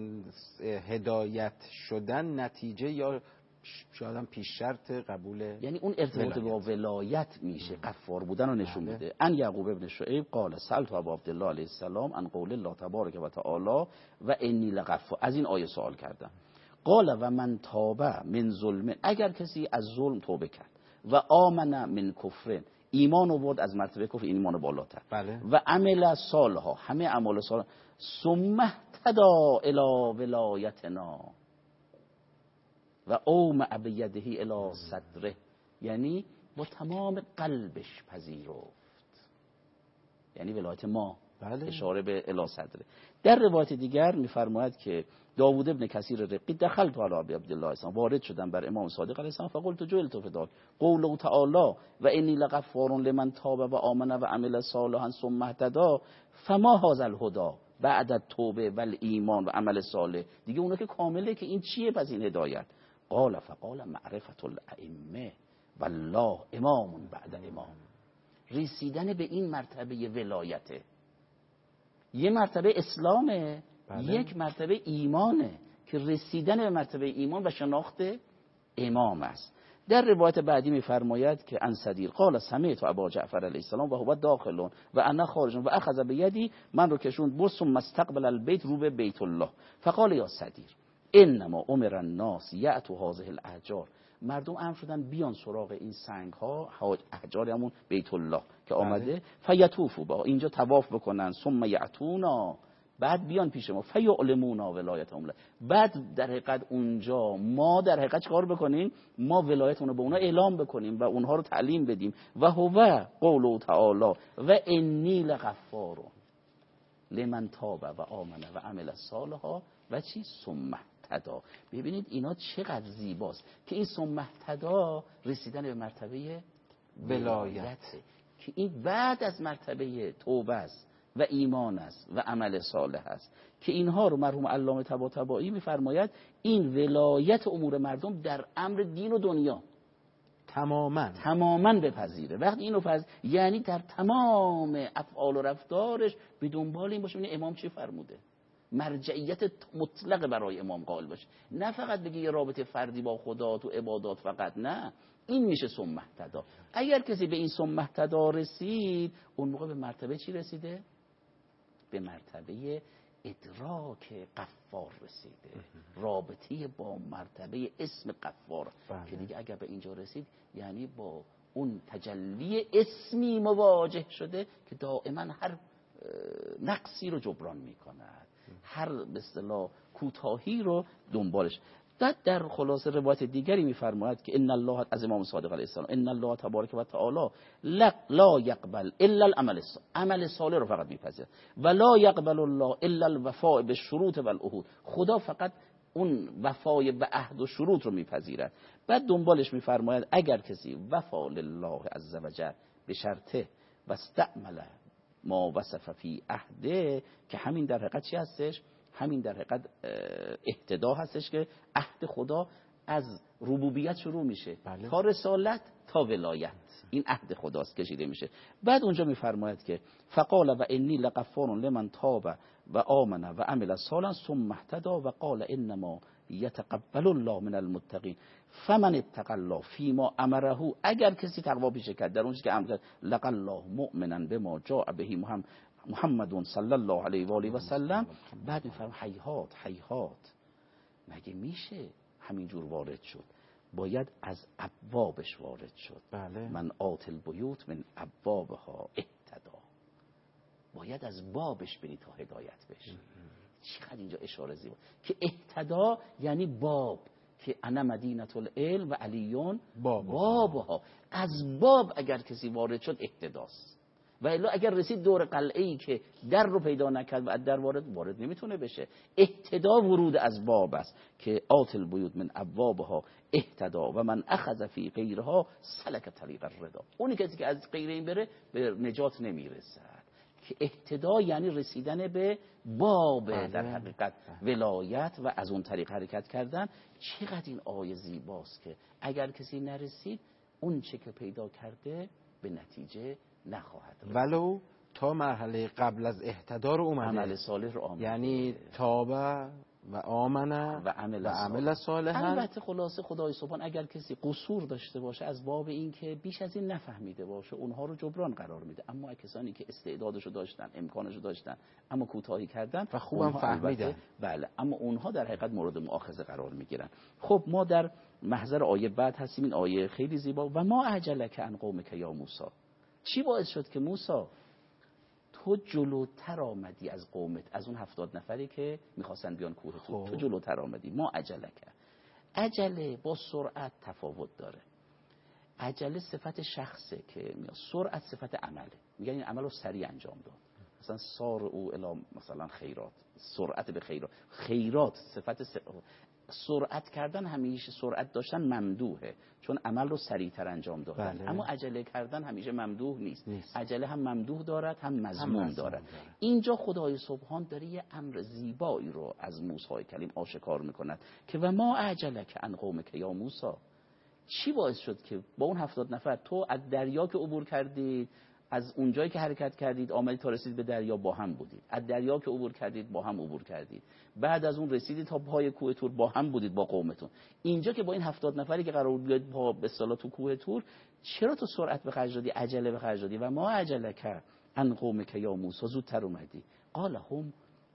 هدایت شدن نتیجه یا شاید هم پیش شرط قبول، یعنی اون ارتباط با ولایت میشه، غفار بودن رو نشون بله. میده. ان یعقوب ابن شعیب قال سألت ابا عبدالله علیه السلام عن قول الله تبارک و تعالی و انی لغفار، از این آیه سوال کردم. قال و من تاب من ظلم، اگر کسی از ظلم توبه کرد، و آمن من کفر، ایمان آورد از مرتبه کفر ایمان بالاتر، بله. و عمل صالحا، همه اعمال صالح، ثم اهتدی الی ولایتنا و اومع بیده الی صدره، یعنی با تمام قلبش پذیرفت، یعنی ولایت ما. بله. اشاره به الی صدره. در روایت دیگر میفرماید که داوود ابن کثیر رقی دخلت علی ابی عبدالله السلام، وارد شدم بر امام صادق علیه السلام، فقلت جئت فداک قوله تعالی و انی لغفار لمن تاب و آمن و عمل صالحا ثم اهتدی فما هذا الهدی بعد التوبه و الایمان و عمل صالح. دیگه اونا که کامله که این چیه پس این هدایت؟ قال فقال معرفت الائمه والله امام بعد امام. رسیدن به این مرتبه ولایته، یه مرتبه اسلامه، بله. یک مرتبه ایمانه که رسیدن به مرتبه ایمان و شناخت امام است. در روایت بعدی میفرماید که ان صدیر قال سمعت ابا جعفر علیه السلام و هو داخل و انا خارج و اخذ بیدی، من رو کشوند برد ثم استقبل البیت، رو به بیت الله، فقال یا صدیر انما امر الناس یأتوا هذه الاحجار، مردم امر شدن بیان سراغ این سنگ ها، احجار همون بیت الله که آمده، فیطوفوا با اینجا طواف بکنن، ثم یأتونا، بعد بیان پیش ما، فیعلمونا ولایتهم، بعد در حقیقت اونجا ما در حقیقت چیکار بکنیم؟ ما ولایتمون رو به اونا اعلام بکنیم و اونها رو تعلیم بدیم. و هو قوله تعالی و انی لغفار لمن تاب و آمن و عمل صالحا و چی ثم اهتدی. ببینید اینا چقدر زیباست که این ثم اهتدی رسیدن به مرتبه ولایت، که این بعد از مرتبه توبه است و ایمان است و عمل صالح است، که اینها رو مرحوم علامه طباطبایی میفرماید این ولایت امور مردم در امر دین و دنیا تماما تماما بپذیره. وقتی اینو پذیر یعنی در تمام افعال و رفتارش به دنبال این باشه این امام چی فرموده، مرجعیت مطلق برای امام قائل باشه، نه فقط بگی یه رابطه فردی با خدا تو عبادات فقط، نه، این میشه ثم اهتدی. اگر کسی به این ثم اهتدی رسید، اون موقع به مرتبه چی رسیده؟ به مرتبه ادراک غفار رسیده، رابطه با مرتبه اسم غفار، که دیگه اگر به اینجا رسید یعنی با اون تجلی اسمی مواجه شده که دائما هر نقصی رو جبران میکند، هر به اصطلاح کوتاهی رو دنبالش. در در خلاصه روایت دیگری میفرماید که ان الله، از امام صادق علیه السلام، ان الله تبارک و تعالی لا یقبل الا العمل الصالح، عمل صالح رو فقط میپذیره، و لا یقبل الله الا الوفاء بالشروط والعهود، خدا فقط اون وفای به عهد و شروط رو میپذیرد. بعد دنبالش میفرماید اگر کسی وفا لله عز وجل به شرطه و استعمل ما وصف فی عهده، که همین در حقیقت چی هستش؟ همین در حقیقت اهتدا هستش که عهد خدا از ربوبیت شروع میشه بله. تا رسالت تا ولایت، این عهد خداست کشیده میشه. بعد اونجا میفرماید که فقال و انی لغفار لمن تاب و آمن و عمل صالحا ثم اهتدى و قال انما یتقبل الله من المتقین فمن اتقى الله فيما امره، اگر کسی تقوا پیشه کرد در اون چیزی که امر کرد، لقى الله مؤمنا بما جاء به محمد محمد صلی الله علیه و آله و سلم. بعد میفرماید هیهات هیهات، مگه میشه همینجور وارد شد؟ باید از ابوابش وارد شد. بله. من آت البیوت من ابوابها اهتدا، باید از بابش بری تا هدایت بشی. چقدر اینجا اشاره زیبا که اهتدا یعنی باب، که انا مدینه العلم و علیون بابها. از باب اگر کسی وارد شد اهتداست، و الا اگر رسید دور قلعه ای که در رو پیدا نکرد و از در وارد وارد نمیتونه بشه. اهتدا ورود از باب است که آت البیوت من ابوابها اهتدا و من اخذ فی غیرها سلک طریق الرضا، اونی کسی که از غیر این بره به نجات نمیرسد. که اهتدا یعنی رسیدن به باب در حقیقت ولایت و از اون طریق حرکت کردن. چقدر این آیه زیباست که اگر کسی نرسید اون چه که پیدا کرده به نتیجه نخواهد رسید، ولو تا مرحله قبل از اهتدا رو اومده، عمل صالح رو آمده، یعنی تابه و آمنه و عمل, و عمل صالحا. البته خلاصه خدای سبحان اگر کسی قصور داشته باشه از باب این که بیش از این نفهمیده باشه، اونها رو جبران قرار میده. اما کسانی که استعدادشو داشتن، امکانشو داشتن اما کوتاهی کردن و خوبم فهمیدن، بله، اما اونها در حقیقت مورد مؤاخذه قرار میگیرن. خب ما در محضر آیه بعد هستیم. این آیه خیلی زیبا. و ما اعجلک عن قومک یا موسی، چی باعث شد که موسی تو جلوتر آمدی از قومت، از اون هفتاد نفری که میخواستن بیان کوه طور، تو جلوتر آمدی. ما عجله کرد. عجله با سرعت تفاوت داره. عجله صفت شخصه که میاد، سرعت صفت عمله. میگن این عمل رو سریع انجام داد، مثلا سار او الی مثلا خیرات، سرعت به خیرات. خیرات صفت س... سرعت کردن، همیشه سرعت داشتن ممدوحه چون عمل رو سریعتر انجام دادن. بله. اما عجله کردن همیشه ممدوح نیست. نیست. عجله هم ممدوح دارد هم مذموم دارد. داره. اینجا خدای سبحان داره یه امر زیبایی رو از موسی کلیم آشکار میکند که و ما عجله که ان قومک یا موسی، چی باعث شد که با اون هفتاد نفر تو از دریا که عبور کردید، از اونجایی که حرکت کردید آمدید تا رسید به دریا با هم بودید، از دریا که عبور کردید با هم عبور کردید، بعد از اون رسیدید تا پای کوه طور با هم بودید با قومتون. اینجا که با این هفتاد نفری که قرار بود بیاد با به اصطلاح تو کوه طور، چرا تو سرعت به خرج دادی، عجله به خرج دادی؟ و ما عجله کرد ان قومک یا موسی، زودتر اومدی. قال هم،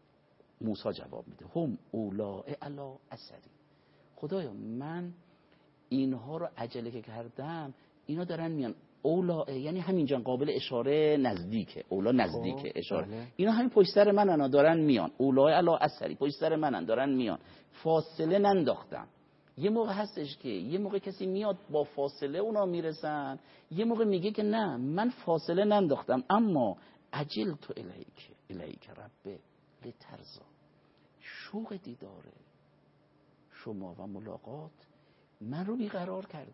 موسی جواب میده هم اولئک علی اثری، خدایا من اینها رو عجله که کردم اینا دارن میان. اولا یعنی همینجا قابل اشاره نزدیکه، اولا نزدیکه اشاره بله. اینا همین پشت سر منن دارن میان، اولای علی اثری، پشت سر منن دارن میان، فاصله ننداختم. یه موقع هستش که یه موقع کسی میاد با فاصله اونا میرسن، یه موقع میگه که نه من فاصله ننداختم اما عجل تو الیک الیک ربه لترزا، شوق دیداره شما و ملاقات من رو بیقرار کرده.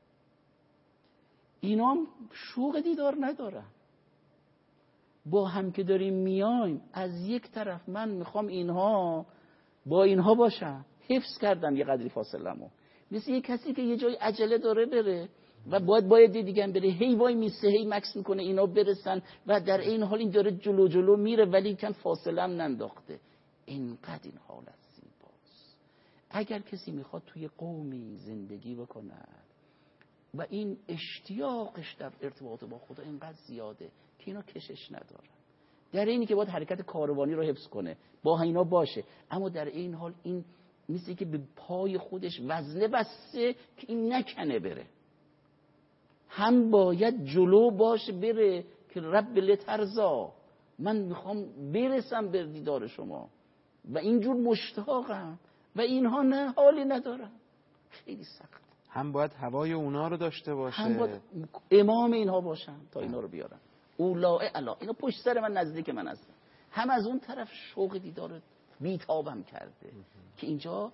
اینا هم شوق دیدار ندارن. با هم که داریم میایم از یک طرف من میخوام اینها با اینها باشم، حفظ کردم یه قدری فاصلمو، مثل یه کسی که یه جای عجله داره بره و باید باید دیگه بره، هی وای میسه هی مکس میکنه اینا برسن و در این حال این داره جلو جلو میره ولی کن فاصله هم ننداخته. اینقدر این حالت زیباست. اگر کسی میخواد توی قومی زندگی بکنه و این اشتیاقش در ارتباط با خدا اینقدر زیاده که اینا کشش ندارن، در اینی که باید حرکت کاروانی رو حفظ کنه با اینا باشه، اما در این حال این مثل که به پای خودش وزنه بسته که این نکنه بره، هم باید جلو باشه بره که رب لترزا، من میخوام برسم به دیدار شما و اینجور مشتاقم و اینها نه حالی ندارن. خیلی سخت. هم باید هوای اونا رو داشته باشه، هم باید امام اینها باشن تا اینا رو بیارن. اولائک علی، اینا پشت سر من نزدیک من هستن. هم از اون طرف شوق دیدار بیتابم کرده که اینجا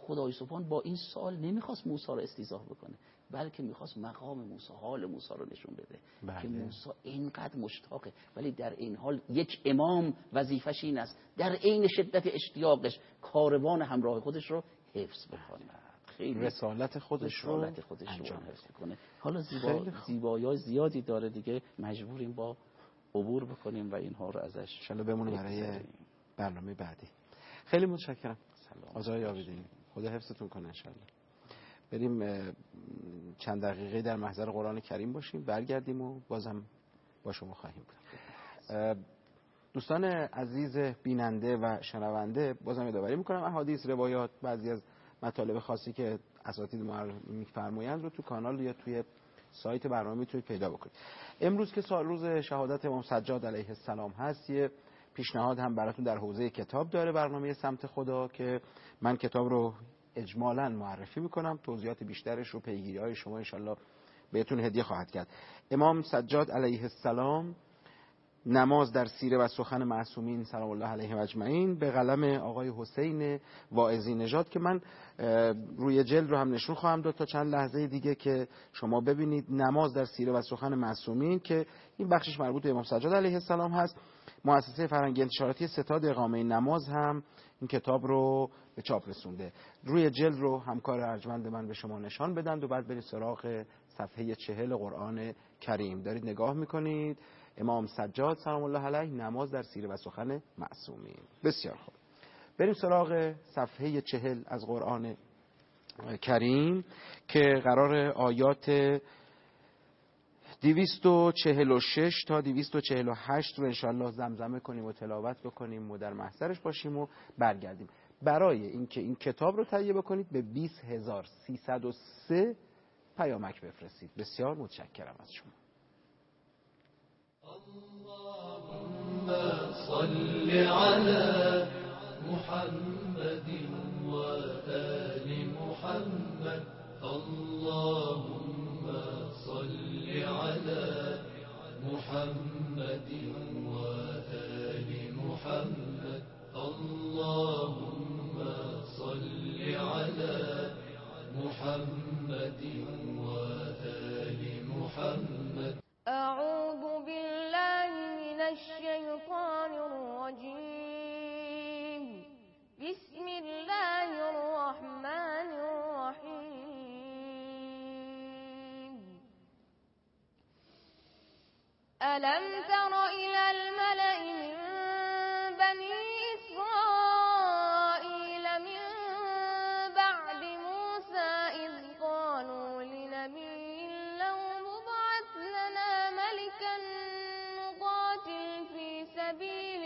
خدای سبحان با این سوال نمیخواست موسی رو استیضاح بکنه، بلکه میخواست مقام موسی، حال موسی رو نشون بده. بله. که موسی اینقدر مشتاقه، ولی در این حال یک امام وظیفش این است در عین شدت اشتیاقش کاروان همراه خودش رو حفظ بکنه، خیلی رسالت خودش رو رسالت خودش رو حفظ کنه. حالا زیبا زیبایی‌های زیادی داره دیگه، مجبوریم با عبور بکنیم و اینها رو ازش ان شاءالله بمونه برای برنامه بعدی. خیلی متشکرم. سلام آقای عابدینی، خدا حفظتون کنه ان شاءالله. بریم چند دقیقه در محضر قرآن کریم باشیم، برگردیم و بازم با شما خواهیم بود. دوستان عزیز بیننده و شنونده، بازم یادآوری میکنم احادیث، روایات، بعضی از مطالب خاصی که اساتید میفرمایند رو تو کانال یا توی سایت برنامه میتونید پیدا بکنید. امروز که سال روز شهادت امام سجاد علیه السلام هست، یه پیشنهاد هم براتون در حوزه کتاب داره برنامه سمت خدا که من کتاب رو اجمالاً معرفی میکنم، توضیحات بیشترش رو پیگیری‌های شما انشالله بهتون هدیه خواهد کرد. امام سجاد علیه السلام، نماز در سیره و سخن معصومین سلام الله علیهم اجمعین، به قلم آقای حسین واعظی نژاد، که من روی جلد رو هم نشون خواهم داد تا چند لحظه دیگه که شما ببینید. نماز در سیره و سخن معصومین که این بخشش مربوط به امام سجاد علیه السلام هست. مؤسسه فرهنگی انتشاراتی ستاد اقامه نماز هم این کتاب رو به چاپ رسونده. روی جلد رو همکار ارجمند من به شما نشان بدن و بعد برید سراغ صفحه چهل قرآن کریم. دارید نگاه میکنید امام سجاد سلام الله علیه، نماز در سیره و سخن معصومین. بسیار خوب، بریم سراغ صفحه چهل از قرآن کریم که قرار آیات دویست و چهل و شش تا دویست و چهل و هشت رو انشاءالله زمزمه کنیم و تلاوت بکنیم و در محضرش باشیم و برگردیم. برای اینکه این کتاب رو تهیه بکنید به بیست هزار و سیصد و سه پیامک بفرستید. بسیار متشکرم از شما. اللهم صل على محمد و آل محمد. اللهم صل على محمد و آل محمد. اللهم صل على محمد و آل محمد. أعوذ بالله من الشيطان الرجيم. بسم الله الرحمن الرحيم. ألم تر إلى الملأ من بني إسرائيل من بعد موسى إذ قالوا لنبي له مبعث لنا ملكا نقاتل في سبيل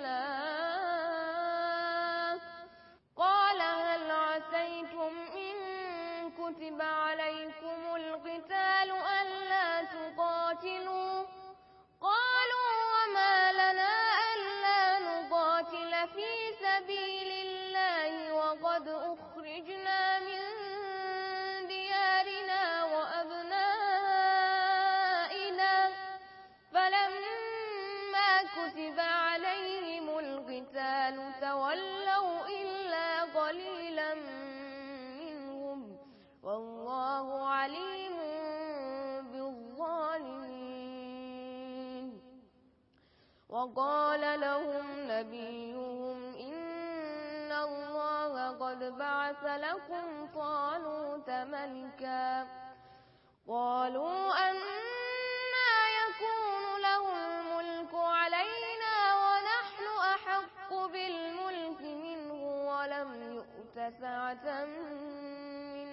الله قال هل عسيتم إن كتب عليكم القتال ألا تقاتلوا قالوا وما لنا ألا نقاتل في سبيل الله وقد أخرجنا من ديارنا وأبنائنا فلما كتب عليهم القتال تولوا إلا قليلا منهم والله عليم بالظالمين. وقال لهم نبيهم إن الله قد بعث لكم طالوت ملكا قالوا أنى يكون له الملك علينا ونحن أحق بالملك منه ولم يؤت سعة من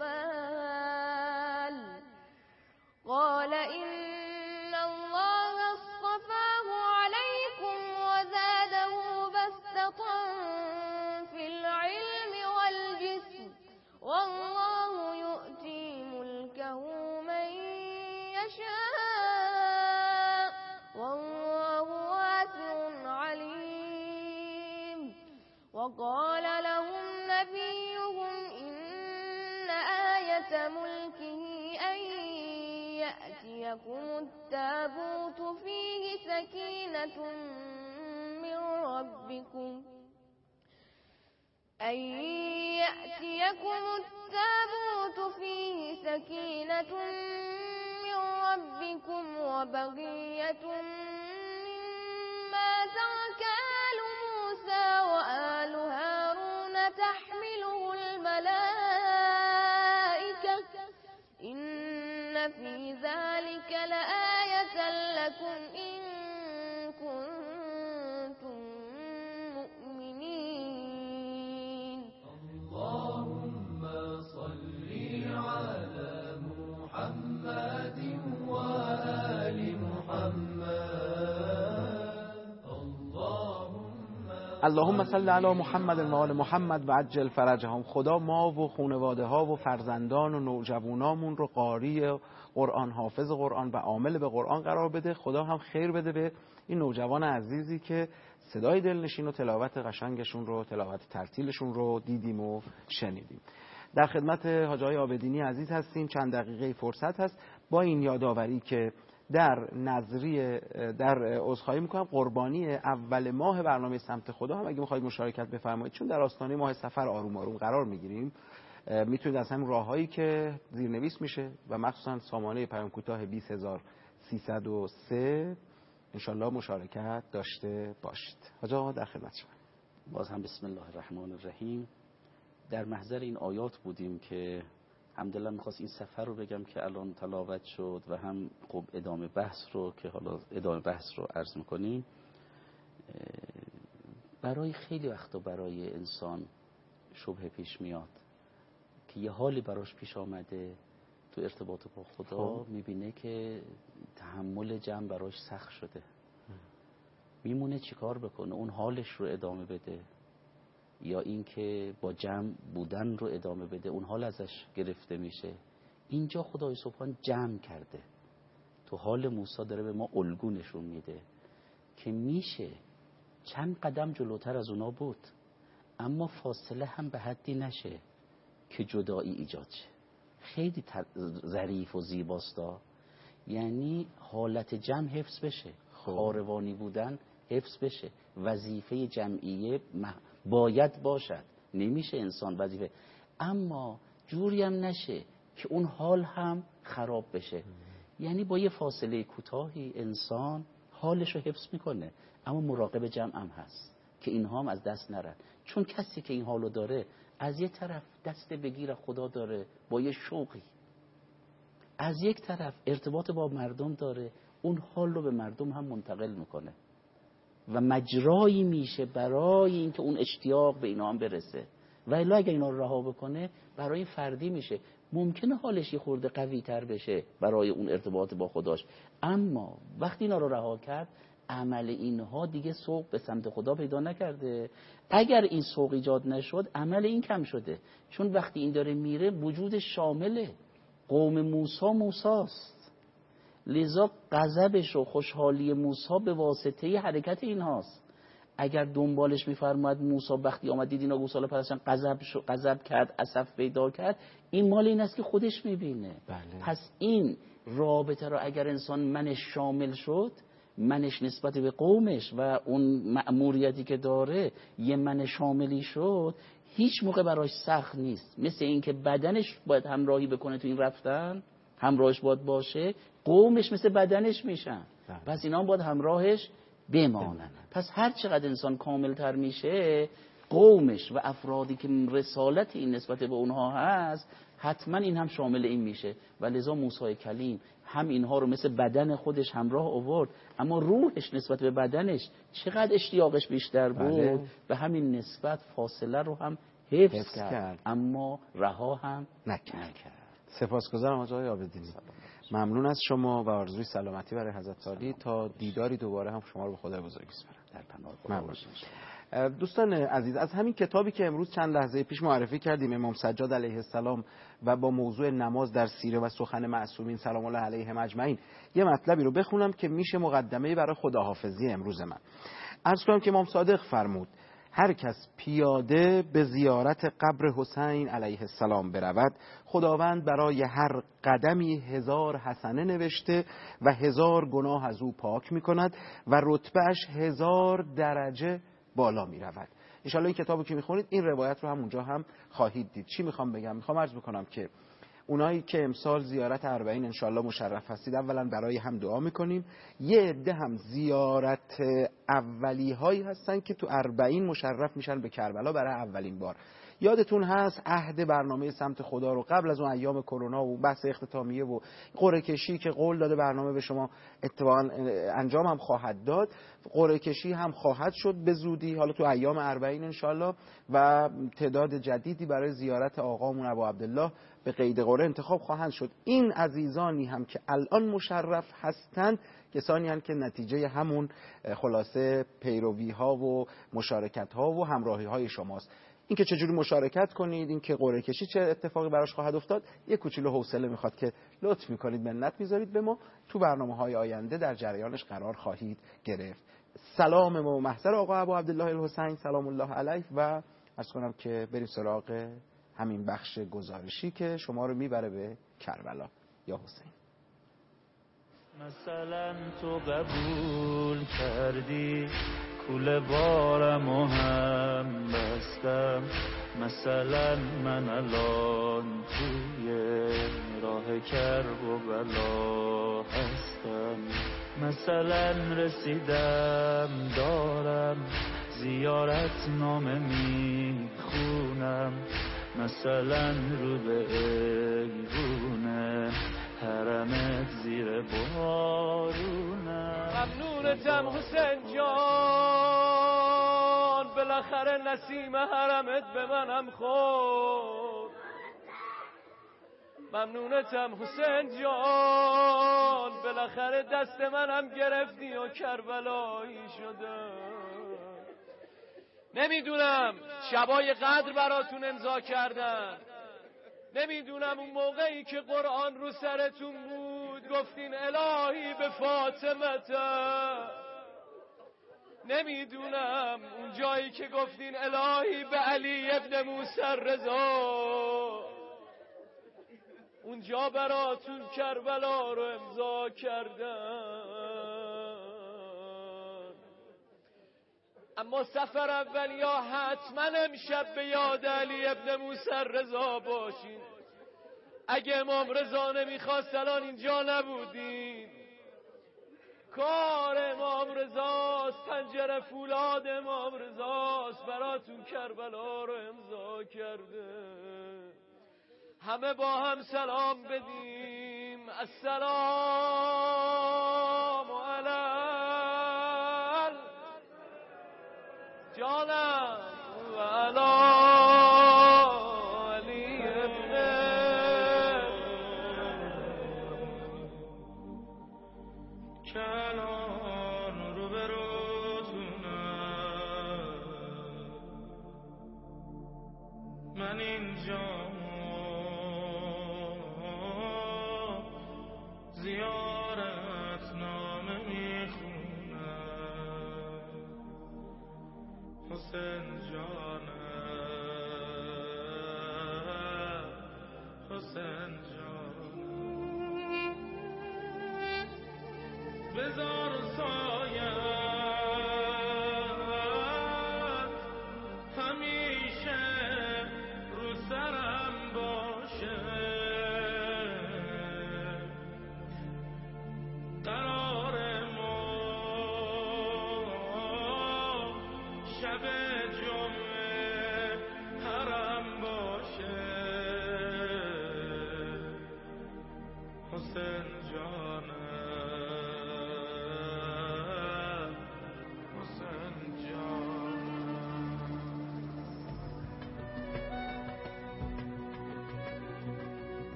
المال قال إن الله اصطفاه عليكم وزاده بسطة في العلم والجسم والله يؤتي ملكه من يشاء والله واسع عليم. وقال لهم نبيهم إن آية ملكه أن يأتيكم التابوت فيه سكينة من ربكم أن يأتيكم التابوت فيه سكينة من ربكم وبقية مما ترك آل موسى وآل هارون تحمله الملائكة إن في ذلك لآية لكم إن كنتم مؤمنين. اللهم صل على محمد وآل محمد. اللهم صل علی محمد و آل محمد و عجل فرجهم. خدا ما و خانواده ها و فرزندان و نوجوانامون رو قاری قرآن، حافظ قرآن و عامل به قرآن قرار بده. خدا هم خیر بده به این نوجوان عزیزی که صدای دلنشین و تلاوت قشنگشون رو، تلاوت ترتیلشون رو دیدیم و شنیدیم. در خدمت حاج آقای عابدینی عزیز هستیم. چند دقیقه فرصت هست با این یادآوری که در نظری در عذرخواهی میکنم قربانی اول ماه برنامه سمت خدا هم اگه میخواید مشارکت بفرمایید، چون در آستانه ماه سفر آروم آروم قرار میگیریم، میتونید از همین راههایی که زیرنویس میشه و مخصوصا سامانه پیام کوتاه بیست هزار و سیصد و سه انشالله مشارکت داشته باشید. حاج آقا در خدمت شما. باز هم بسم الله الرحمن الرحیم. در محضر این آیات بودیم که همدلله میخواست این سفر رو بگم که الان تلاوت شد و هم خب ادامه بحث رو که حالا ادامه بحث رو عرض میکنیم. برای خیلی وقتا برای انسان شبهه پیش میاد که یه حالی براش پیش آمده تو ارتباط با خدا، میبینه که تحمل جمع براش سخت شده، میمونه چیکار بکنه؟ اون حالش رو ادامه بده یا اینکه با جمع بودن رو ادامه بده؟ اون حال ازش گرفته میشه. اینجا خدای سبحان جمع کرده، تو حال موسی داره به ما الگو نشون میده که میشه چند قدم جلوتر از اونا بود، اما فاصله هم به حدی نشه که جدایی ایجاد شه. خیلی ظریف و زیباستا، یعنی حالت جمع حفظ بشه، کاروانی بودن حفظ بشه، وظیفه جمعیه باید باشد، نمیشه انسان وظیفه، اما جوری هم نشه که اون حال هم خراب بشه. یعنی با یه فاصله کوتاهی انسان حالش رو حفظ میکنه، اما مراقب جمع هم هست که اینها هم از دست نرن. چون کسی که این حالو داره از یک طرف دست بگیر خدا داره با یه شوقی، از یک طرف ارتباط با مردم داره، اون حال رو به مردم هم منتقل میکنه و مجرایی میشه برای اینکه اون اشتیاق به اینا هم برسه. و الا اگه اینا رو رها بکنه برای فردی میشه، ممکنه حالش یه خورده قوی تر بشه برای اون ارتباط با خداش، اما وقتی اینا رو رها کرد عمل اینها دیگه سوق به سمت خدا پیدا نکرده. اگر این سوق ایجاد نشد عمل این کم شده، چون وقتی این داره میره وجود شامله. قوم موسی موساست، لذا غضبش و خوشحالی موسی به واسطه حرکت اینهاست. اگر دنبالش میفرماد موسی وقتی آمد دید اینا گوساله پرستن، غضب غضب کرد، اسف پیدا کرد، این مال این است که خودش میبینه. بله. پس این رابطه را اگر انسان منش شامل شد، منش نسبت به قومش و اون مأموریتی که داره یه من شاملی شد، هیچ موقع براش سخت نیست. مثل این که بدنش باید همراهی بکنه تو این رفتن، همراهش باید باشه، قومش مثل بدنش میشن، پس اینا هم باید همراهش بمانن. پس هر چقدر انسان کاملتر میشه، قومش و افرادی که رسالت این نسبت به اونها هست حتما این هم شامل این میشه. و لذا موسی کلیم هم اینها رو مثل بدن خودش همراه آورد، اما روحش نسبت به بدنش چقدر اشتیاقش بیشتر بود. بله. به همین نسبت فاصله رو هم حفظ, حفظ کرد. کرد اما رها هم نکرد. سپاسگزارم حاج آقای عابدینی، ممنون از شما و آرزوی سلامتی برای حضرت عالی تا دیداری دوباره هم شما رو به خدای بزرگ بسپارم. در پناه خدا باشید. دوستان عزیز، از همین کتابی که امروز چند لحظه پیش معرفی کردیم، امام سجاد علیه السلام و با موضوع نماز در سیره و سخن معصومین سلام الله علیهم اجمعین، یه مطلبی رو بخونم که میشه مقدمه برای خداحافظی امروز من. عرض کنم که امام صادق فرمود هر کس پیاده به زیارت قبر حسین علیه السلام برود، خداوند برای هر قدمی هزار حسنه نوشته و هزار گناه از او پاک میکند و رتبهش هزار درجه بالا می رود. انشالله این کتابو که میخونید این روایت رو هم اونجا هم خواهید دید. چی میخوام بگم؟ میخوام عرض بکنم که اونایی که امسال زیارت اربعین انشالله مشرف هستید، اولا برای هم دعا میکنیم. یه عده هم زیارت اولی هایی هستن که تو اربعین مشرف میشن به کربلا برای اولین بار. یادتون هست عهد برنامه سمت خدا رو قبل از اون ایام کرونا و بحث اختتامیه و قرعه کشی که قول داده برنامه به شما اتفاقا انجام هم خواهد داد، قرعه کشی هم خواهد شد به زودی حالا تو ایام اربعین انشالله، و تعداد جدیدی برای زیارت آقامون ابا عبدالله به قید قرعه انتخاب خواهند شد. این عزیزانی هم که الان مشرف هستند کسانی هستند که نتیجه همون خلاصه پیروی ها و مشارکت ها و همراهی های شماست. اینکه چجوری مشارکت کنید، اینکه قرعه کشی چه اتفاقی براش خواهد افتاد، یک کوچولو حوصله میخواد که لطف میکنید منت میذارید به ما، تو برنامه‌های آینده در جریانش قرار خواهید گرفت. سلام و محضر آقا ابو عبدالله الحسین سلام الله علیه و عرض کنم که بریم سراغ همین بخش گزارشی که شما رو میبره به کربلا. یا حسین. مثلا تو قبول کردی کوله بارم و هم بستم، مثلا من الان توی راه کرب و بلا هستم، مثلا رسیدم دارم زیارت نامه میخونم، مثلا رو به ایوونه حرمت زیر بارونم. ممنونتم حسین جان، بالاخره نسیم حرمت به منم خورد. ممنونتم حسین جان، بالاخره دست منم گرفتی و کربلایی شدم. نمیدونم شبای قدر براتون امضا کردن، نمیدونم اون موقعی که قرآن رو سرتون بود گفتین الهی به فاطمه، نمیدونم اون جایی که گفتین الهی به علی ابن موسی رضا، اونجا براتون کربلا رو امضا کردن. اما سفر اول یا حتما امشب به یاد علی ابن موسی رضا باشین. اگه امام رضا نمیخواست الان اینجا نبودین. کار امام رضاست، پنجره فولاد امام رضاست، براتون کربلا رو امضا کرده. همه با هم سلام بدیم. السلام علی جانم